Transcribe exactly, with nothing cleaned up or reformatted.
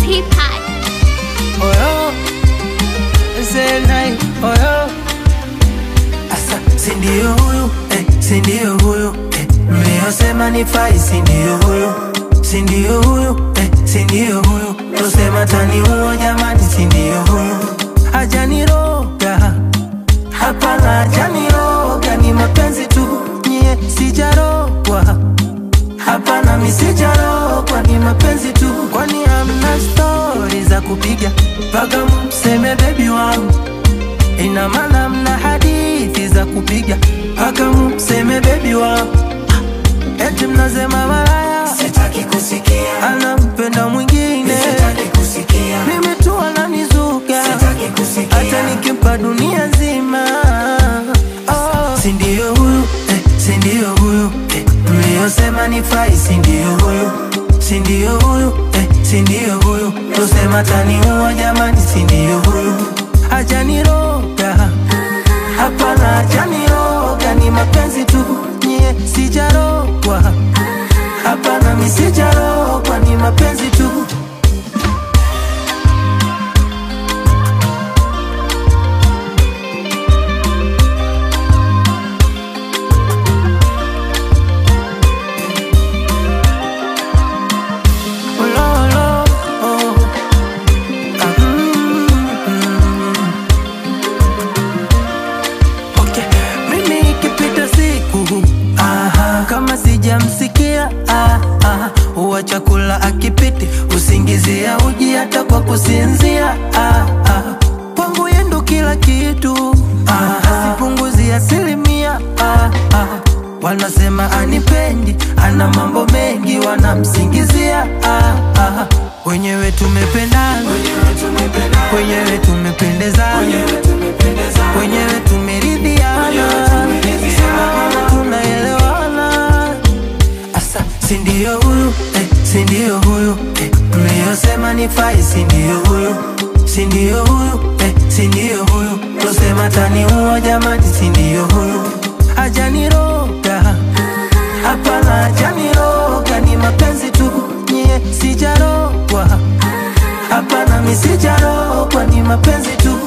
T-Pod. Oh yo, say night, oh yo. Asa, sindio huyu, eh, sindio huyu, eh. Mliosema nifai, sindio huyu, sindio huyu, eh, sindio huyu. Tosema tani huo jamani, sindio huyu. Hajaniroga, hapana hajaniroga, ni mapenzi tu, nye sijarogwa. Hapana mi sijarogwa, ni mapenzi tu. Kwani hamna story za kupiga paka mseme baby wangu? Ina maana mna hadithi za kupiga paka mseme baby wangu? Eti mnasema malaya, sitaki kusikia. Anampenda mwingine, sitaki kusikia. Mimi tu ananizuka, sitaki kusikia. Hata nikimpa dunia nzima. Oh, sindio huyu, eh, sindio huyu, eh. Mliosema nifai, sindio huyu, sindio huyu, eh, sindio huyu. Tosema tani huo jamani, sindio huyu. Hajaniroga, hapana hajaniroga, ni mapenzi tu, nye sijarogwa. Hapana mi sijarogwa, ni mapenzi tu. Sijamsikia, ah, ah, uwa chakula akipiti, usingizia uji hata kwa kusinzia, ah, ah. Kwangu yendo kila kitu, ah, sipunguzi asilimia, ah, ah. Wanasema anipendi, ana mambo mengi, wanamsingizia, ah, ah. Wenyewe tumependana, wenyewe tumependezana, wenyewe tumeridhiana, tunaelewana. Sindio huyu, eh, sindio huyu, eh. Mliosema nifai, sindio huyu, sindio huyu, eh, sindio huyu. Tosema tani huo jamani, sindio huyu. Hajaniroga, hapana hajaniroga, ni mapenzi tu, nye sijarogwa. Hapana mi sijarogwa, ni mapenzi tu.